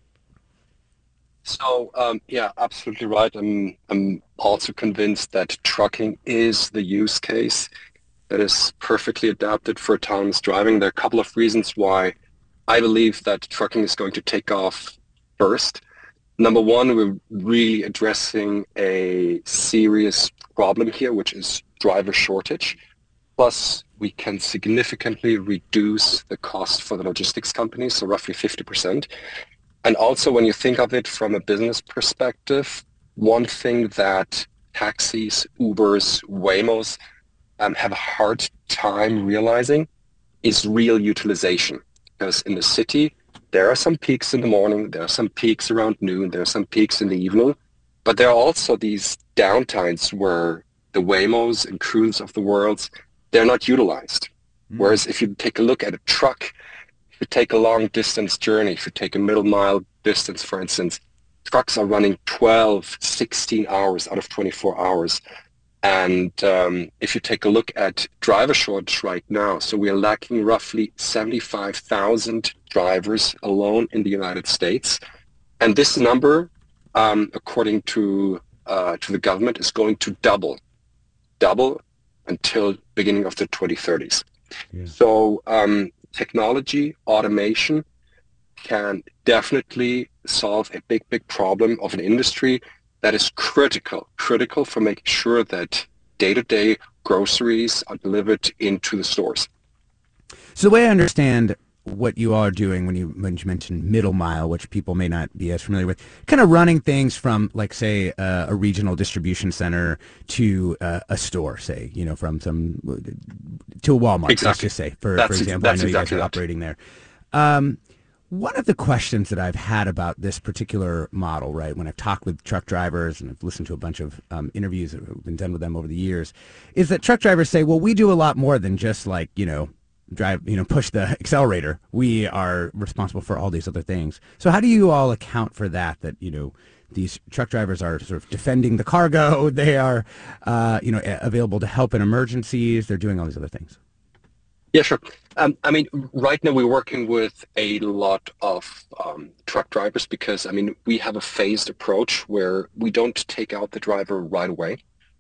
So, yeah, absolutely right. I'm also convinced that trucking is the use case that is perfectly adapted for autonomous driving. There are a couple of reasons why I believe that trucking is going to take off first. Number one, we're really addressing a serious problem here, which is driver shortage. Plus, we can significantly reduce the cost for the logistics companies, so roughly 50%. And also, when you think of it from a business perspective, one thing that taxis, Ubers, Waymos have a hard time realizing is real utilization. Because in the city, there are some peaks in the morning, there are some peaks around noon, there are some peaks in the evening, but there are also these downtimes where the Waymos and Cruise of the world, they're not utilized. Whereas if you take a look at a truck, if you take a long distance journey, if you take a middle mile distance, for instance, trucks are running 12, 16 hours out of 24 hours. And if you take a look at driver shortage right now, so we are lacking roughly 75,000 drivers alone in the United States. And this number, according to the government, is going to double until beginning of the 2030s. Yeah. So technology, automation can definitely solve a big problem of an industry that is critical for making sure that day-to-day groceries are delivered into the stores. So the way I understand what you all are doing when you mentioned middle mile, which people may not be as familiar with, kind of running things from, like, say, a regional distribution center to a store, say, from some to a Walmart, exactly. Let's just say, for example. I know you guys are operating there. One of the questions that I've had about this particular model, right, when I've talked with truck drivers and I've listened to a bunch of interviews that have been done with them over the years, is that truck drivers say, well, we do a lot more than just drive, push the accelerator. We are responsible for all these other things. So how do you all account for that, these truck drivers are sort of defending the cargo, they are, available to help in emergencies, they're doing all these other things? Yeah, sure. Right now we're working with a lot of truck drivers because, we have a phased approach where we don't take out the driver right away.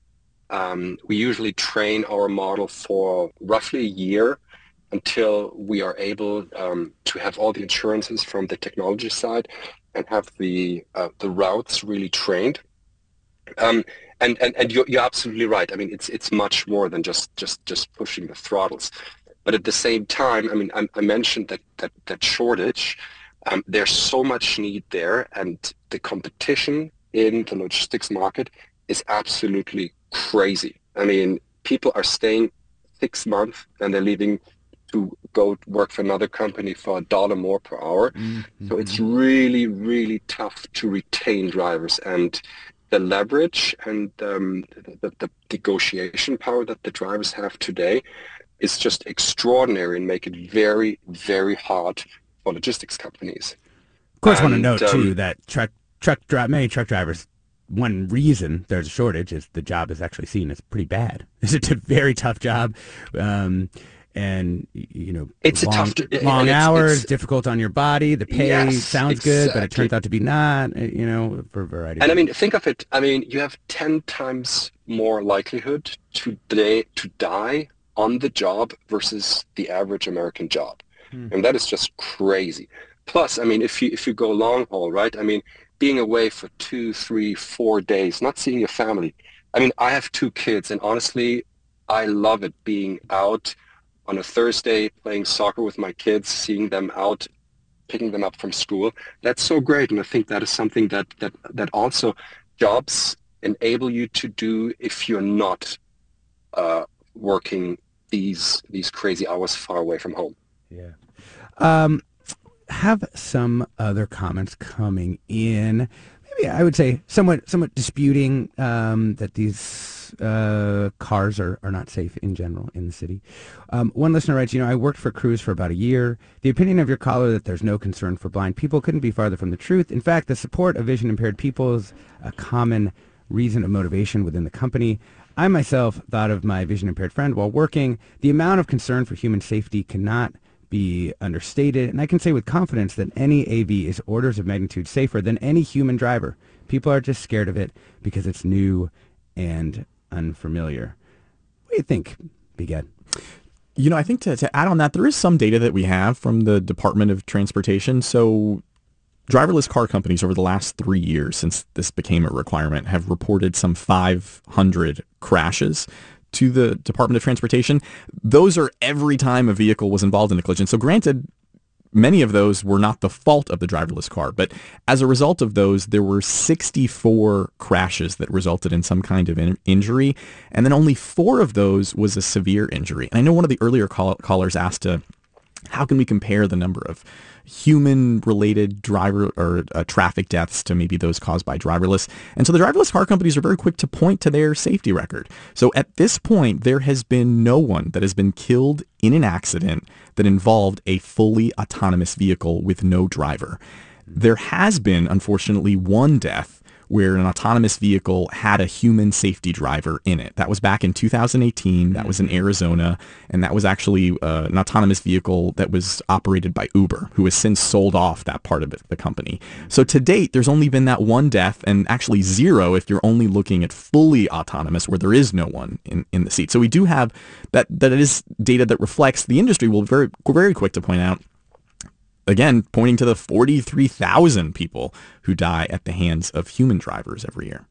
We usually train our model for roughly a year until we are able to have all the insurances from the technology side and have the routes really trained. And you're absolutely right. It's much more than just pushing the throttles. But at the same time, I mentioned that shortage. There's so much need there, and the competition in the logistics market is absolutely crazy. People are staying 6 months and they're leaving to go work for another company for $1 more per hour. Mm-hmm. So it's really, really tough to retain drivers, and the leverage and the negotiation power that the drivers have today is just extraordinary and make it very, very hard for logistics companies. Of course, I want to note too that many truck drivers, one reason there's a shortage is the job is actually seen as pretty bad. It's a very tough job, and it's long hours, difficult on your body. The pay sounds good, but it turns out to be not. For a variety. And I mean, think of it. I mean, you have 10 times more likelihood to die on the job versus the average American job, and that is just crazy. Plus, I mean, if you go long haul, right? I mean, being away for 2, 3, 4 days, not seeing your family. I mean, I have 2 kids, and honestly, I love it being out on a Thursday playing soccer with my kids, seeing them out, picking them up from school. That's so great, and I think that is something that also jobs enable you to do if you're not working these crazy hours far away from home. Yeah. Have some other comments coming in. Maybe I would say somewhat disputing that these cars are not safe in general in the city. One listener writes, I worked for Cruise for about a year. The opinion of your caller that there's no concern for blind people couldn't be farther from the truth. In fact, the support of vision impaired people is a common reason of motivation within the company. I myself thought of my vision impaired friend while working. The amount of concern for human safety cannot be understated, and I can say with confidence that any AV is orders of magnitude safer than any human driver. People are just scared of it because it's new and unfamiliar. What do you think, Beged? I think to add on that, there is some data that we have from the Department of Transportation. So driverless car companies over the last 3 years, since this became a requirement, have reported some 500 crashes to the Department of Transportation. Those are every time a vehicle was involved in a collision. So granted, many of those were not the fault of the driverless car, but as a result of those, there were 64 crashes that resulted in some kind of injury, and then only 4 of those was a severe injury. And I know one of the earlier callers asked, how can we compare the number of human-related driver or traffic deaths to maybe those caused by driverless? And so the driverless car companies are very quick to point to their safety record. So at this point, there has been no one that has been killed in an accident that involved a fully autonomous vehicle with no driver. There has been, unfortunately, one death where an autonomous vehicle had a human safety driver in it. That was back in 2018. That was in Arizona, and that was actually an autonomous vehicle that was operated by Uber, who has since sold off that part of the company. So to date, there's only been that one death, and actually 0 if you're only looking at fully autonomous, where there is no one in the seat. So we do have that is data that reflects the industry. Will be very quick to point out, again, pointing to the 43,000 people who die at the hands of human drivers every year.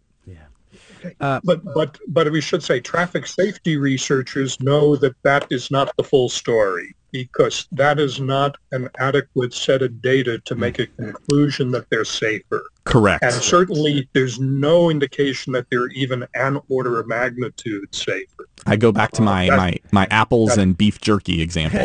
Yeah. But we should say traffic safety researchers know that is not the full story, because that is not an adequate set of data to make a conclusion that they're safer. Correct. And certainly there's no indication that they're even an order of magnitude safer. I go back to my apples and beef jerky example.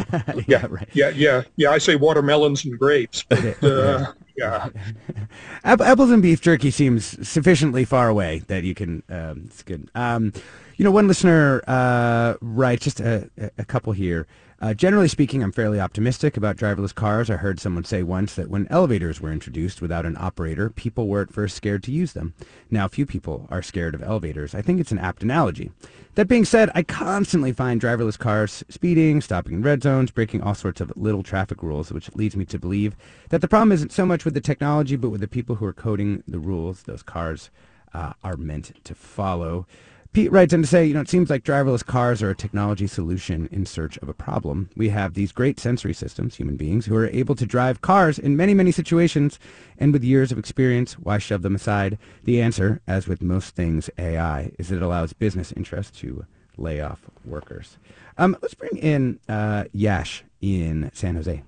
Yeah. I say watermelons and grapes, but yeah. Apples and beef jerky seems sufficiently far away that you can. It's good. One listener writes, just a couple here. Generally speaking, I'm fairly optimistic about driverless cars. I heard someone say once that when elevators were introduced without an operator, people were at first scared to use them. Now, few people are scared of elevators. I think it's an apt analogy. That being said, I constantly find driverless cars speeding, stopping in red zones, breaking all sorts of little traffic rules, which leads me to believe that the problem isn't so much with the technology, but with the people who are coding the rules those cars are meant to follow. Pete writes in to say, it seems like driverless cars are a technology solution in search of a problem. We have these great sensory systems, human beings, who are able to drive cars in many, many situations, and with years of experience, why shove them aside? The answer, as with most things AI, is that it allows business interests to lay off workers. Let's bring in Yash in San Jose.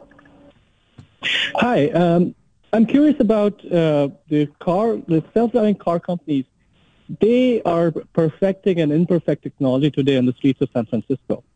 Hi. I'm curious about the self-driving car companies. They are perfecting an imperfect technology today on the streets of San Francisco.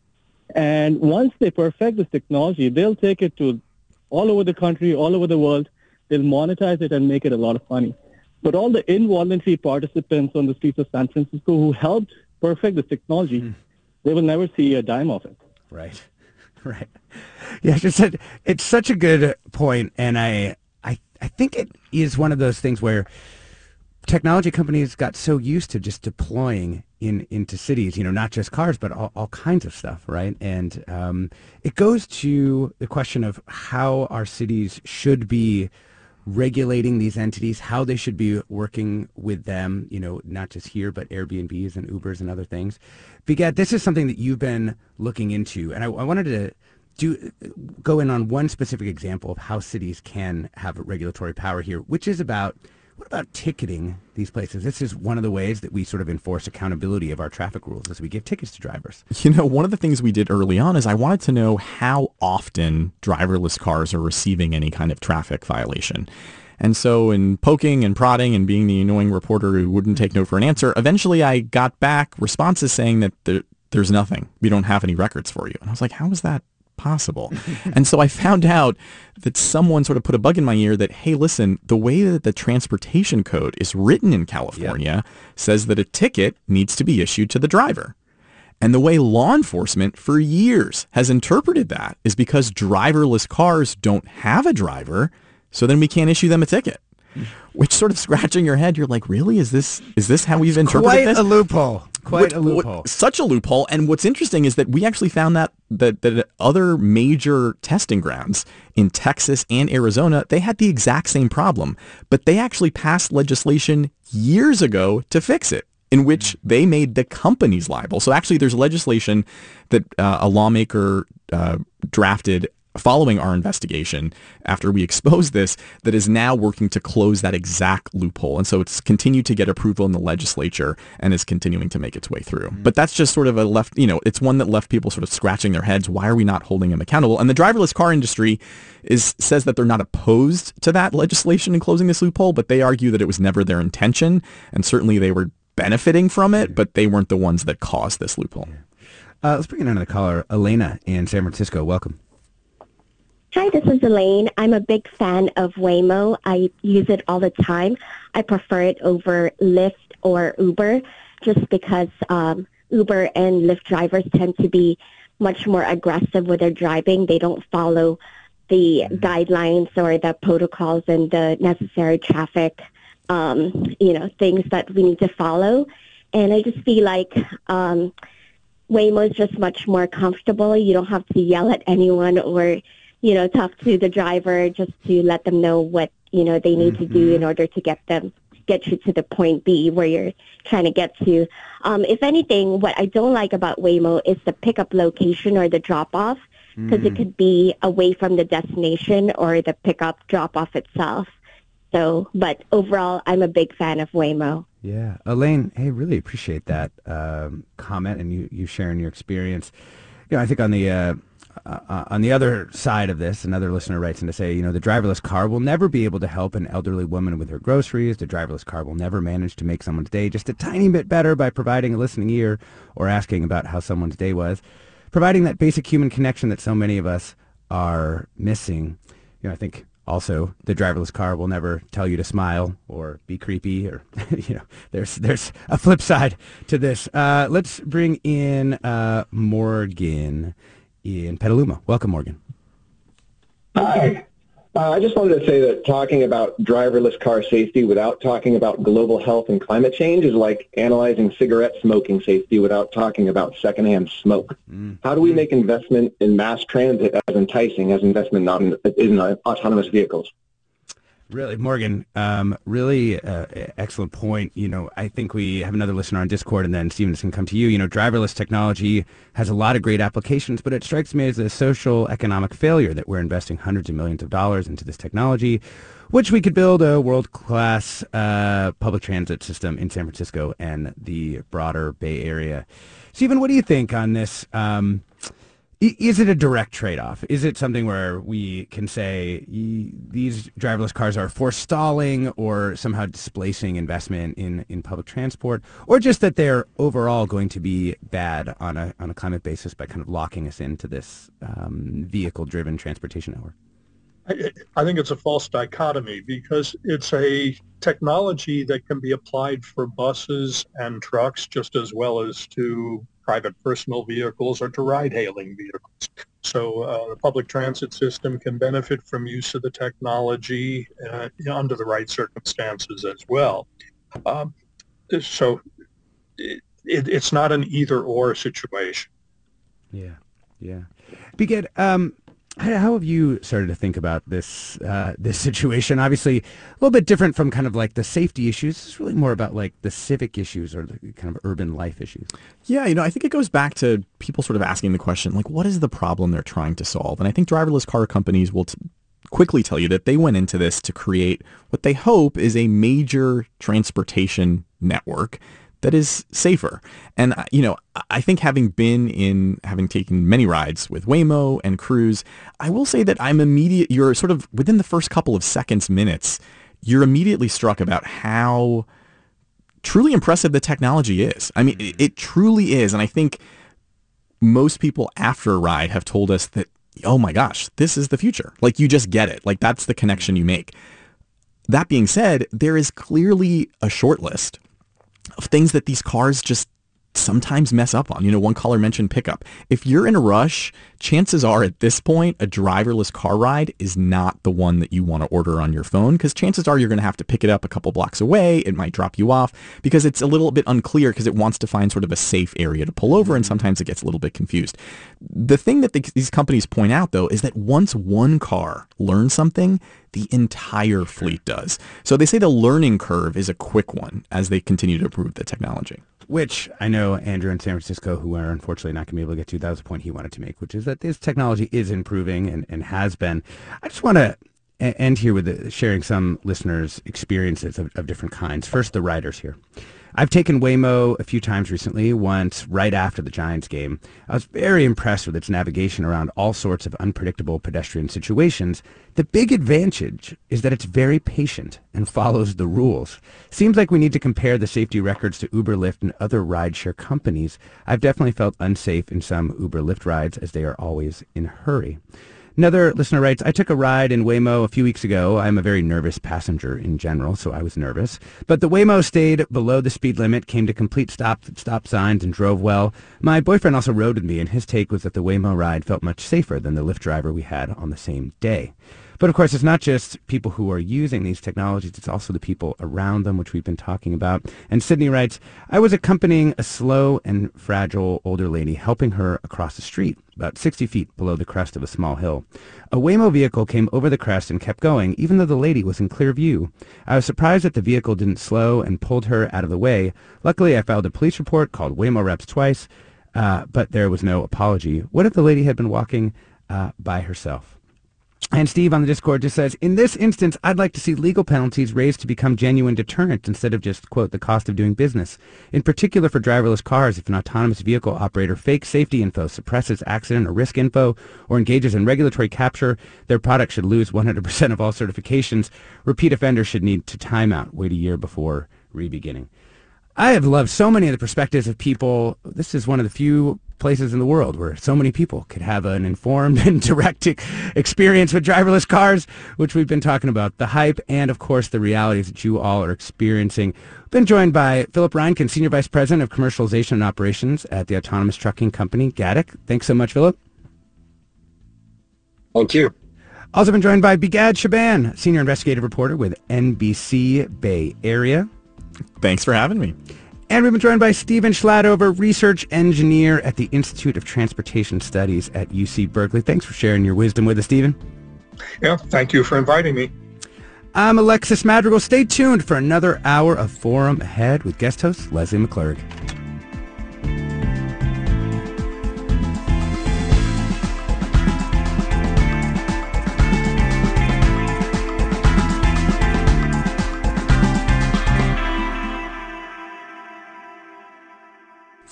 And once they perfect this technology, they'll take it to all over the country, all over the world. They'll monetize it and make it a lot of money. But all the involuntary participants on the streets of San Francisco who helped perfect this technology, they will never see a dime of it. Right. Right. Yeah, it's such a good point, and I think it is one of those things where technology companies got so used to just deploying into cities, not just cars, but all kinds of stuff, right? And it goes to the question of how our cities should be regulating these entities, how they should be working with them, not just here, but Airbnbs and Ubers and other things. Begat, this is something that you've been looking into, and I wanted to go in on one specific example of how cities can have regulatory power here, which is what about ticketing these places? This is one of the ways that we sort of enforce accountability of our traffic rules as we give tickets to drivers. One of the things we did early on is I wanted to know how often driverless cars are receiving any kind of traffic violation. And so in poking and prodding and being the annoying reporter who wouldn't take no for an answer, eventually I got back responses saying that there's nothing. We don't have any records for you. And I was like, how is that possible? And so I found out that someone sort of put a bug in my ear that, hey, listen, the way that the transportation code is written in California says that a ticket needs to be issued to the driver. And the way law enforcement for years has interpreted that is because driverless cars don't have a driver, so then we can't issue them a ticket. Which sort of scratching your head, you're like, really? Is this how we've interpreted this? Quite a loophole. Quite a loophole. Such a loophole. And what's interesting is that we actually found that other major testing grounds in Texas and Arizona, they had the exact same problem. But they actually passed legislation years ago to fix it, in which they made the companies liable. So actually there's legislation that a lawmaker drafted following our investigation after we exposed this that is now working to close that exact loophole. And so it's continued to get approval in the legislature and is continuing to make its way through. But that's just sort of it's one that left people sort of scratching their heads. Why are we not holding them accountable? And the driverless car industry says that they're not opposed to that legislation and closing this loophole, but they argue that it was never their intention. And certainly they were benefiting from it, but they weren't the ones that caused this loophole. Let's bring in another caller, Elena in San Francisco. Welcome. Hi, this is Elaine. I'm a big fan of Waymo. I use it all the time. I prefer it over Lyft or Uber just because Uber and Lyft drivers tend to be much more aggressive with their driving. They don't follow the guidelines or the protocols and the necessary traffic, things that we need to follow. And I just feel like Waymo is just much more comfortable. You don't have to yell at anyone or talk to the driver just to let them know what, they need to do in order to get you to the point B where you're trying to get to. If anything, what I don't like about Waymo is the pickup location or the drop-off, because it could be away from the destination or the pickup drop-off itself. So, but overall, I'm a big fan of Waymo. Yeah. Elaine, hey, really appreciate that comment and you sharing your experience. I think on the other side of this, another listener writes in to say, the driverless car will never be able to help an elderly woman with her groceries. The driverless car will never manage to make someone's day just a tiny bit better by providing a listening ear or asking about how someone's day was. Providing that basic human connection that so many of us are missing. I think also the driverless car will never tell you to smile or be creepy or, there's a flip side to this. Let's bring in Morgan in Petaluma. Welcome, Morgan. Hi. I just wanted to say that talking about driverless car safety without talking about global health and climate change is like analyzing cigarette smoking safety without talking about secondhand smoke. How do we make investment in mass transit as enticing as investment not in autonomous vehicles? Really, Morgan, really excellent point. I think we have another listener on Discord, and then Stephen, this can come to you. Driverless technology has a lot of great applications, but it strikes me as a social economic failure that we're investing hundreds of millions of dollars into this technology, which we could build a world-class public transit system in San Francisco and the broader Bay Area. Stephen, what do you think on this? Is it a direct trade-off? Is it something where we can say these driverless cars are forestalling or somehow displacing investment in public transport, or just that they're overall going to be bad on a climate basis by kind of locking us into this vehicle-driven transportation network? I think it's a false dichotomy because it's a technology that can be applied for buses and trucks just as well as to private personal vehicles or to ride-hailing vehicles. So the public transit system can benefit from use of the technology under the right circumstances as well. So it's not an either-or situation. Yeah. Begad, how have you started to think about this this situation? Obviously, a little bit different from kind of like the safety issues. It's really more about like the civic issues or the kind of urban life issues. Yeah, I think it goes back to people sort of asking the question, like, what is the problem they're trying to solve? And I think driverless car companies will quickly tell you that they went into this to create what they hope is a major transportation network that is safer. And, I think having taken many rides with Waymo and Cruise, I will say that you're sort of within the first couple of minutes, you're immediately struck about how truly impressive the technology is. I mean, it truly is. And I think most people after a ride have told us that, oh my gosh, this is the future. Like, you just get it. Like, that's the connection you make. That being said, there is clearly a short list of things that these cars just sometimes mess up on. One caller mentioned pickup. If you're in a rush, chances are at this point, a driverless car ride is not the one that you want to order on your phone, because chances are you're going to have to pick it up a couple blocks away. It might drop you off because it's a little bit unclear because it wants to find sort of a safe area to pull over, and sometimes it gets a little bit confused. The thing that these companies point out, though, is that once one car learns something, the entire fleet does. So they say the learning curve is a quick one as they continue to improve the technology. Which I know Andrew in San Francisco, who are unfortunately not going to be able to get to, that was the point he wanted to make, which is that this technology is improving and has been. I just want to end here with sharing some listeners' experiences of different kinds. First, the riders here. I've taken Waymo a few times recently, once right after the Giants game. I was very impressed with its navigation around all sorts of unpredictable pedestrian situations. The big advantage is that it's very patient and follows the rules. Seems like we need to compare the safety records to Uber, Lyft, and other rideshare companies. I've definitely felt unsafe in some Uber, Lyft rides as they are always in a hurry. Another listener writes, I took a ride in Waymo a few weeks ago. I'm a very nervous passenger in general, so I was nervous. But the Waymo stayed below the speed limit, came to complete stop signs, and drove well. My boyfriend also rode with me, and his take was that the Waymo ride felt much safer than the Lyft driver we had on the same day. But of course, it's not just people who are using these technologies, it's also the people around them, which we've been talking about. And Sydney writes, I was accompanying a slow and fragile older lady, helping her across the street, about 60 feet below the crest of a small hill. A Waymo vehicle came over the crest and kept going, even though the lady was in clear view. I was surprised that the vehicle didn't slow and pulled her out of the way. Luckily, I filed a police report, called Waymo reps twice, but there was no apology. What if the lady had been walking by herself? And Steve on the Discord just says, in this instance, I'd like to see legal penalties raised to become genuine deterrents instead of just, quote, the cost of doing business. In particular for driverless cars, if an autonomous vehicle operator fakes safety info, suppresses accident or risk info, or engages in regulatory capture, their product should lose 100% of all certifications. Repeat offenders should need to time out, wait a year before re-beginning. I have loved so many of the perspectives of people. This is one of the few places in the world where so many people could have an informed and direct experience with driverless cars, which we've been talking about, the hype and, of course, the realities that you all are experiencing. Been joined by Philip Reinken, Senior Vice President of Commercialization and Operations at the autonomous trucking company Gatik. Thanks so much, Philip. Thank you. Also been joined by Begad Shaban, Senior Investigative Reporter with NBC Bay Area. Thanks for having me. And we've been joined by Stephen Schladover, Research Engineer at the Institute of Transportation Studies at UC Berkeley. Thanks for sharing your wisdom with us, Stephen. Yeah, thank you for inviting me. I'm Alexis Madrigal. Stay tuned for another hour of Forum ahead with guest host Leslie McClurg.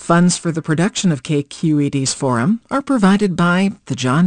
Funds for the production of KQED's forum are provided by the John